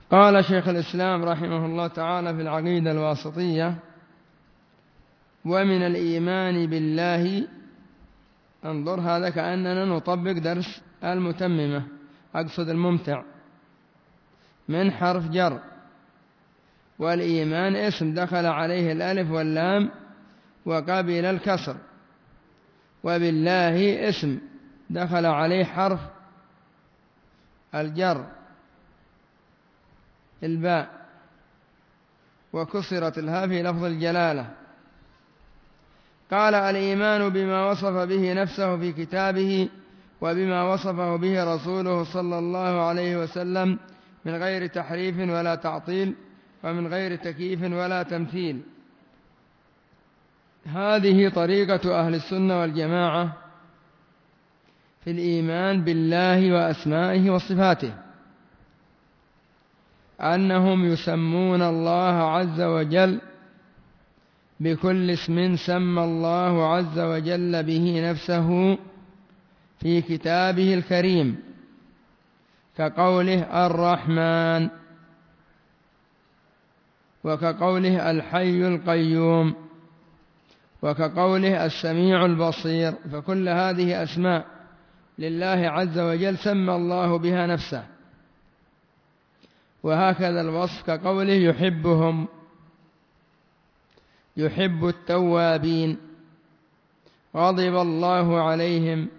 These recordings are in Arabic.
قال شيخ الإسلام رحمه الله تعالى في العقيدة الواسطية: ومن الإيمان بالله، انظر هذا كأننا نطبق درس المتممة، أقصد الممتع، من حرف جر، والإيمان اسم دخل عليه الألف واللام وقبل الكسر، وبالله اسم دخل عليه حرف الجر الباء وكسرت الهاء في لفظ الجلالة. قال: الإيمان بما وصف به نفسه في كتابه وبما وصفه به رسوله صلى الله عليه وسلم من غير تحريف ولا تعطيل ومن غير تكييف ولا تمثيل. هذه طريقة أهل السنة والجماعة في الإيمان بالله وأسمائه وصفاته، أنهم يسمون الله عز وجل بكل اسم سمى الله عز وجل به نفسه في كتابه الكريم، كقوله الرحمن، وكقوله الحي القيوم، وكقوله السميع البصير، فكل هذه أسماء لله عز وجل سمى الله بها نفسه. وهكذا الوصف كقوله يحبهم، يحب التوابين، غضب الله عليهم،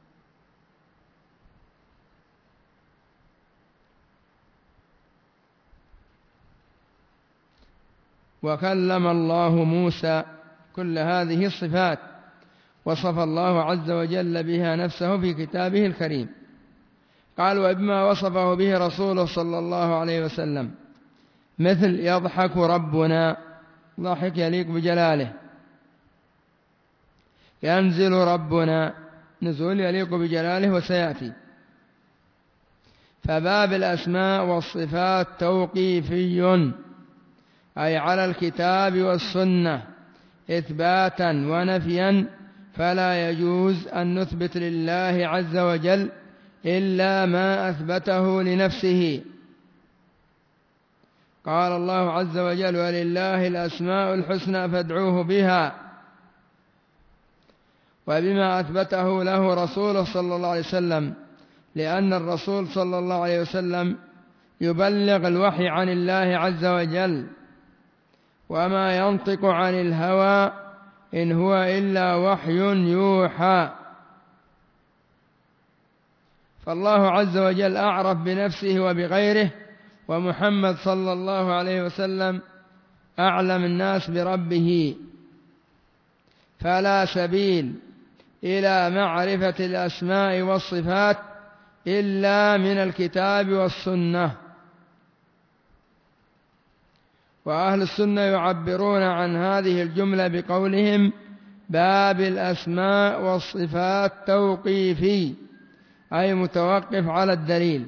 وكلم الله موسى. كل هذه الصفات وصف الله عز وجل بها نفسه في كتابه الكريم. قال: وبما وصفه به رسوله صلى الله عليه وسلم، مثل يضحك ربنا، ضحك يليق بجلاله، ينزل ربنا، نزول يليق بجلاله وسيأتي. فباب الأسماء والصفات توقيفي، أي على الكتاب والسنة إثباتا ونفيا، فلا يجوز أن نثبت لله عز وجل إلا ما أثبته لنفسه. قال الله عز وجل: ولله الأسماء الحسنى فادعوه بها، وبما أثبته له رسوله صلى الله عليه وسلم، لأن الرسول صلى الله عليه وسلم يبلغ الوحي عن الله عز وجل، وما ينطق عن الهوى إن هو إلا وحي يوحى. فالله عز وجل أعرف بنفسه وبغيره، ومحمد صلى الله عليه وسلم أعلم الناس بربه، فلا سبيل إلى معرفة الأسماء والصفات إلا من الكتاب والسنة. وأهل السنة يعبرون عن هذه الجملة بقولهم: باب الأسماء والصفات توقيفي، أي متوقف على الدليل.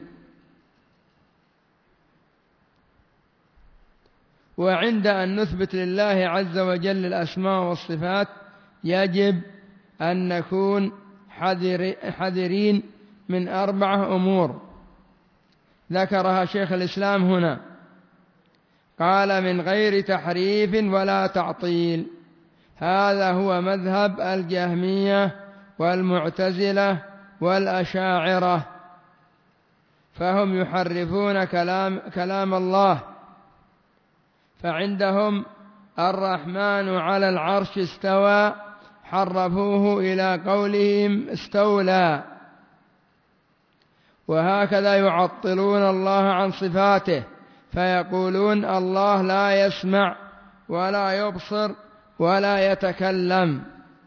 وعند أن نثبت لله عز وجل الأسماء والصفات يجب أن نكون حذرين من 4 أمور ذكرها شيخ الإسلام هنا. قال: من غير تحريف ولا تعطيل. هذا هو مذهب الجهمية والمعتزلة والأشاعرة، فهم يحرفون كلام الله. فعندهم الرحمن على العرش استوى، حرفوه إلى قولهم استولى. وهكذا يعطلون الله عن صفاته، فيقولون الله لا يسمع ولا يبصر ولا يتكلم.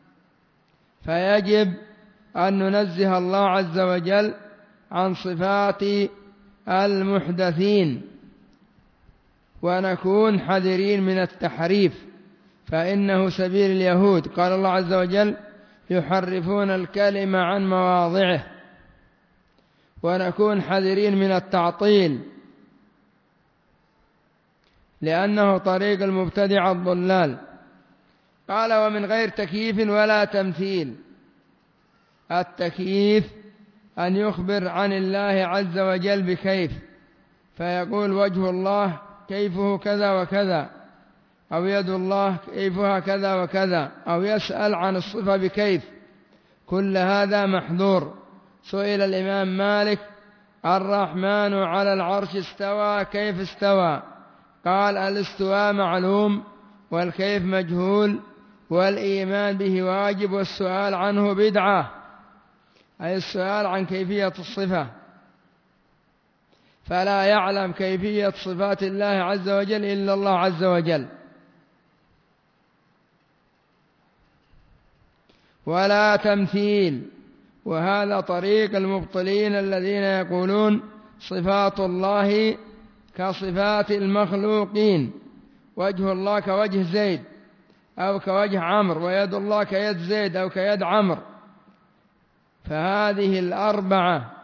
فيجب أن ننزه الله عز وجل عن صفات المحدثين، ونكون حذرين من التحريف، فإنه سبيل اليهود. قال الله عز وجل: يحرفون الكلم عن مواضعه. ونكون حذرين من التعطيل، لأنه طريق المبتدع الضلال. قال: ومن غير تكييف ولا تمثيل. التكييف أن يخبر عن الله عز وجل بكيف، فيقول وجه الله كيفه كذا وكذا، أو يد الله كيفها كذا وكذا، أو يسأل عن الصفة بكيف، كل هذا محذور. سئل الإمام مالك: الرحمن على العرش استوى، كيف استوى؟ قال: الاستواء معلوم والكيف مجهول، والإيمان به واجب والسؤال عنه بدعة، أي السؤال عن كيفية الصفة، فلا يعلم كيفية صفات الله عز وجل إلا الله عز وجل. ولا تمثيل، وهذا طريق المبطلين الذين يقولون صفات الله كصفات المخلوقين، وجه الله كوجه زيد أو كوجه عمرو، ويد الله كيد زيد أو كيد عمرو. فهذه الأربعة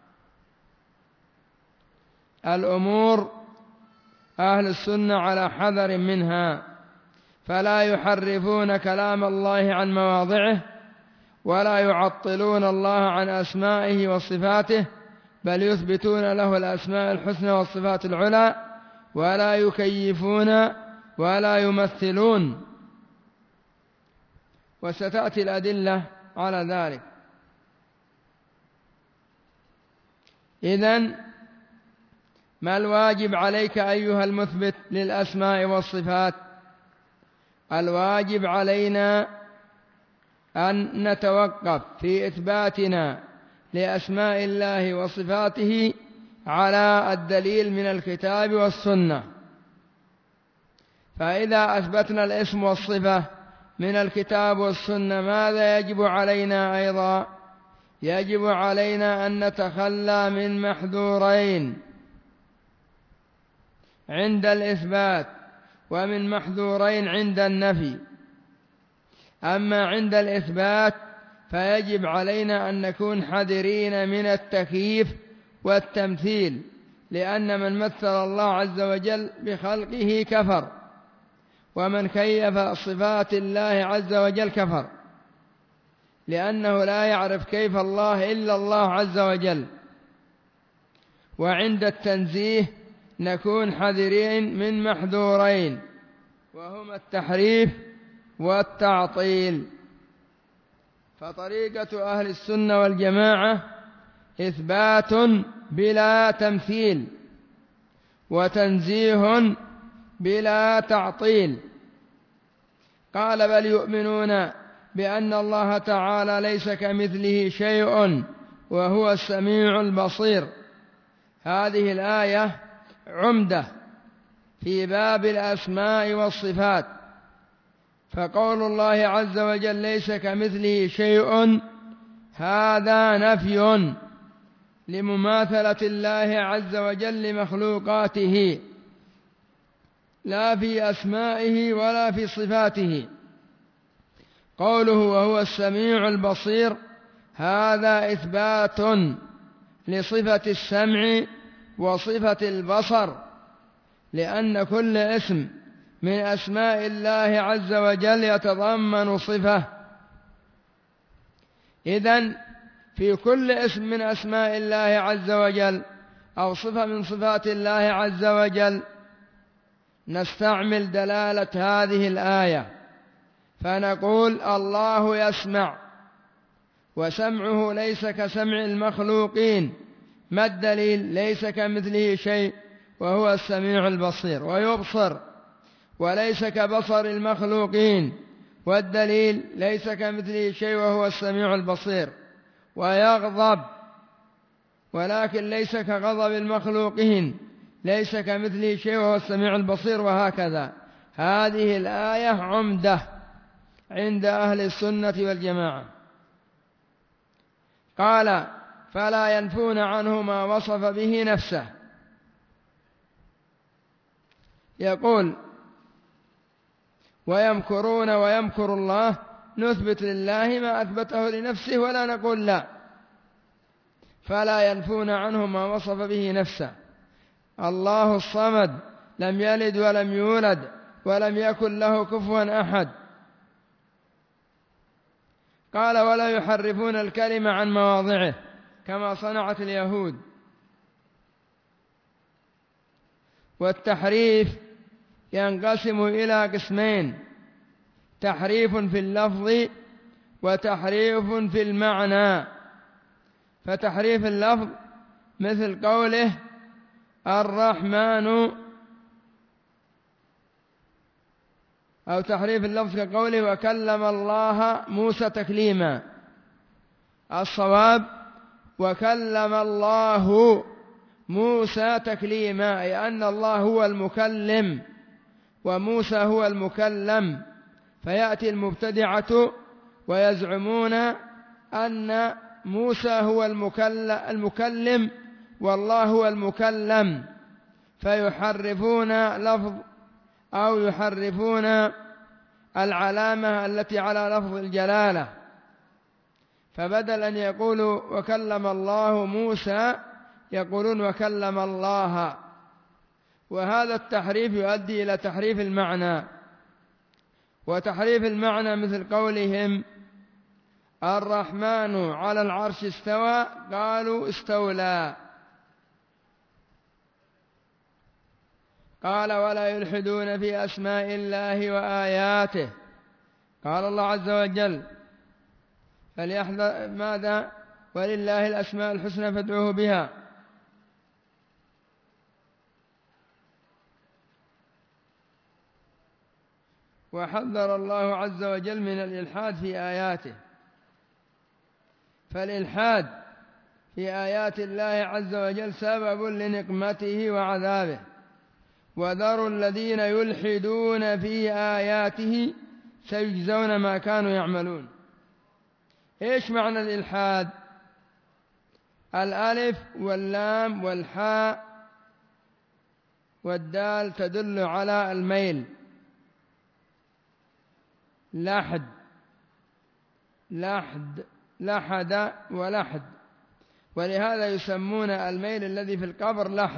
الأمور أهل السنة على حذر منها، فلا يحرفون كلام الله عن مواضعه، ولا يعطلون الله عن أسمائه وصفاته، بل يثبتون له الأسماء الحسنى والصفات العلى، ولا يكيفون ولا يمثلون. وستأتي الأدلة على ذلك. إذن ما الواجب عليك أيها المثبت للأسماء والصفات؟ الواجب علينا أن نتوقف في إثباتنا لأسماء الله وصفاته على الدليل من الكتاب والسنة. فإذا أثبتنا الاسم والصفة من الكتاب والسنة، ماذا يجب علينا أيضا؟ يجب علينا أن نتخلى من محذورين عند الإثبات، ومن محذورين عند النفي. أما عند الإثبات فيجب علينا أن نكون حذرين من التكييف والتمثيل، لأن من مثل الله عز وجل بخلقه كفر، ومن كيف صفات الله عز وجل كفر، لأنه لا يعرف كيف الله إلا الله عز وجل. وعند التنزيه نكون حذرين من محذورين، وهما التحريف والتعطيل. فطريقة أهل السنة والجماعة إثبات بلا تمثيل، وتنزيه بلا تعطيل. قال: بل يؤمنون بأن الله تعالى ليس كمثله شيء وهو السميع البصير. هذه الآية عمدة في باب الأسماء والصفات. فقول الله عز وجل ليس كمثله شيء، هذا نفي لمماثلة الله عز وجل لمخلوقاته، لا في أسمائه ولا في صفاته. قوله وهو السميع البصير، هذا إثبات لصفة السمع وصفة البصر، لأن كل اسم من أسماء الله عز وجل يتضمن صفة. إذن في كل اسم من أسماء الله عز وجل أو صفة من صفات الله عز وجل نستعمل دلالة هذه الآية، فنقول الله يسمع، وسمعه ليس كسمع المخلوقين. ما الدليل؟ ليس كمثله شيء وهو السميع البصير. ويبصر، وليس كبصر المخلوقين، والدليل ليس كمثله شيء وهو السميع البصير. ويغضب، ولكن ليس كغضب المخلوقين، ليس كمثله شيء وهو السميع البصير، وهكذا. هذه الآية عمدة عند أهل السنة والجماعة. قال: فلا ينفون عنه ما وصف به نفسه. يقول: ويمكرون ويمكر الله، نثبت لله ما أثبته لنفسه ولا نقول لا. فلا ينفون عنه ما وصف به نفسه. الله الصمد، لم يلد ولم يولد ولم يكن له كفوا أحد. قال: ولا يحرفون الكلمة عن مواضعه كما صنعت اليهود. والتحريف ينقسم إلى قسمين: تحريف في اللفظ وتحريف في المعنى. فتحريف اللفظ مثل قوله الرحمن، أو تحريف اللفظ كقوله وكلم الله موسى تكليما. الصواب وكلم الله موسى تكليما، أي أن الله هو المكلم وموسى هو المكلم. فيأتي المبتدعة ويزعمون أن موسى هو المكلم والله هو المكلم، فيحرفون لفظ أو يحرفون العلامة التي على لفظ الجلالة، فبدل أن يقولوا وكلم الله موسى يقولون وكلم الله. وهذا التحريف يؤدي إلى تحريف المعنى. وتحريف المعنى مثل قولهم الرحمن على العرش استوى، قالوا استولى. قال ولا يلحدون في أسماء الله وآياته. قال الله عز وجل فليحذر ماذا؟ ولله الأسماء الحسنى فادعوه بها. وحذر الله عز وجل من الإلحاد في آياته. فالإلحاد في آيات الله عز وجل سبب لنقمته وعذابه. وذروا الذين يلحدون في آياته سيجزون ما كانوا يعملون. إيش معنى الإلحاد؟ الألف واللام والحاء والدال تدل على الميل. لحد ولحد، ولهذا يسمون الميل الذي في القبر لحد.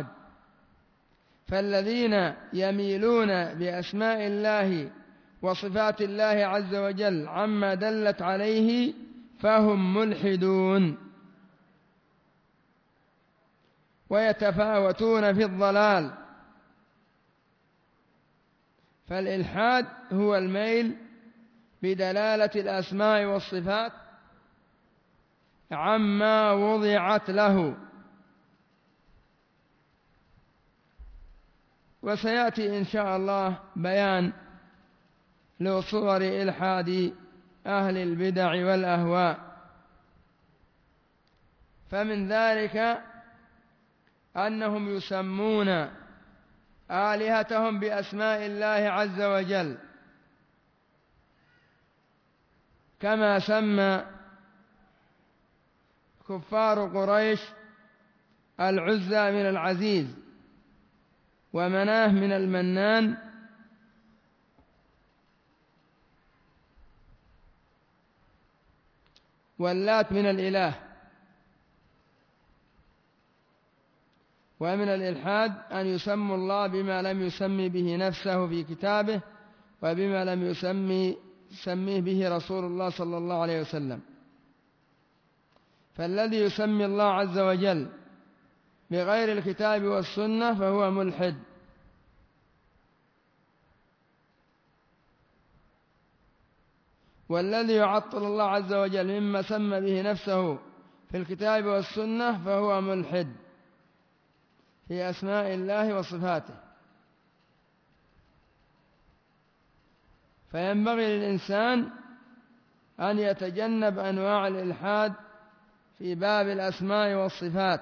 فالذين يميلون بأسماء الله وصفات الله عز وجل عما دلت عليه فهم ملحدون ويتفاوتون في الضلال. فالإلحاد هو الميل بدلالة الأسماء والصفات عما وضعت له. وسيأتي إن شاء الله بيان لصور إلحاد أهل البدع والأهواء. فمن ذلك أنهم يسمون آلهتهم بأسماء الله عز وجل، كما سمى كفار قريش العزى من العزيز، ومناه من المنان، واللات من الإله. ومن الإلحاد أن يسموا الله بما لم يسمي به نفسه في كتابه وبما لم يسميه به رسول الله صلى الله عليه وسلم. فالذي يسمي الله عز وجل بغير الكتاب والسنة فهو ملحد. والذي يعطل الله عز وجل مما سمى به نفسه في الكتاب والسنة فهو ملحد في أسماء الله وصفاته. فينبغي للإنسان أن يتجنب أنواع الإلحاد في باب الأسماء والصفات.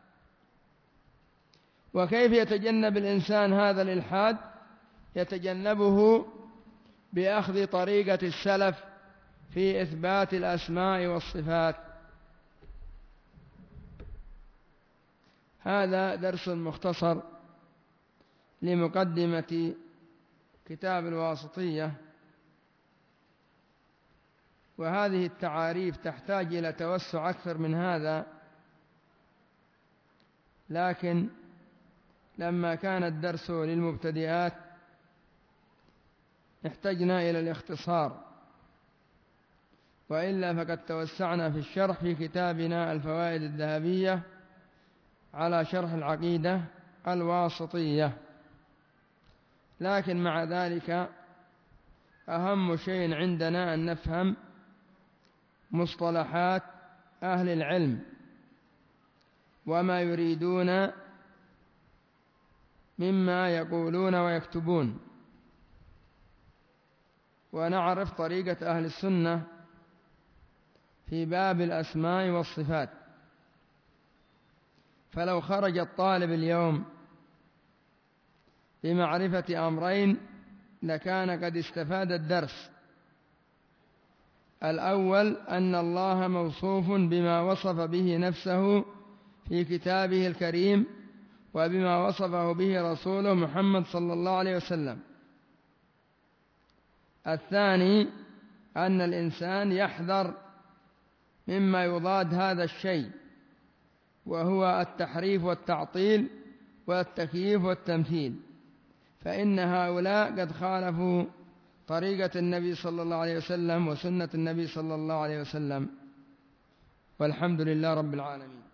وكيف يتجنب الإنسان هذا الإلحاد؟ يتجنبه بأخذ طريقة السلف في إثبات الأسماء والصفات. هذا درس مختصر لمقدمة كتاب الواسطية. وهذه التعاريف تحتاج إلى توسع أكثر من هذا، لكن لما كان الدرس للمبتدئات احتجنا إلى الاختصار، وإلا فقد توسعنا في الشرح في كتابنا الفوائد الذهبية على شرح العقيدة الواسطية. لكن مع ذلك أهم شيء عندنا أن نفهم مصطلحات أهل العلم وما يريدون مما يقولون ويكتبون، ونعرف طريقة أهل السنة في باب الأسماء والصفات. فلو خرج الطالب اليوم بمعرفة أمرين لكان قد استفاد الدرس. الأول أن الله موصوف بما وصف به نفسه في كتابه الكريم وبما وصفه به رسوله محمد صلى الله عليه وسلم. الثاني أن الإنسان يحذر مما يضاد هذا الشيء، وهو التحريف والتعطيل والتكييف والتمثيل، فإن هؤلاء قد خالفوا طريقة النبي صلى الله عليه وسلم وسنة النبي صلى الله عليه وسلم. والحمد لله رب العالمين.